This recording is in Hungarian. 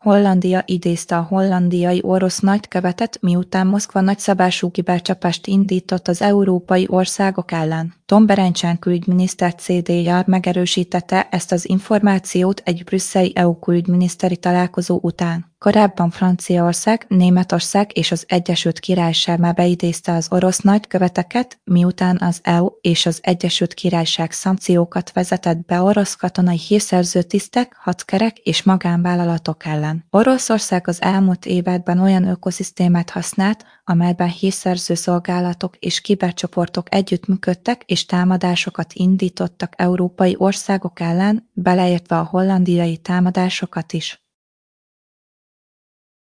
Hollandia idézte a hollandiai orosz nagykövetet, miután Moszkva nagyszabású kibercsapást indított az európai országok ellen. Tom Berencsen külügyminiszter CDR megerősítette ezt az információt egy brüsszeli EU külügyminiszteri találkozó után. Korábban Franciaország, Németország és az Egyesült Királyság már beidézte az orosz nagyköveteket, miután az EU és az Egyesült Királyság szankciókat vezetett be orosz katonai hírszerző tisztek, hadsereg és magánvállalatok ellen. Oroszország az elmúlt években olyan ökoszisztémát használt, amelyben hírszerző szolgálatok és kibercsoportok együttműködtek és támadásokat indítottak európai országok ellen, beleértve a hollandiai támadásokat is.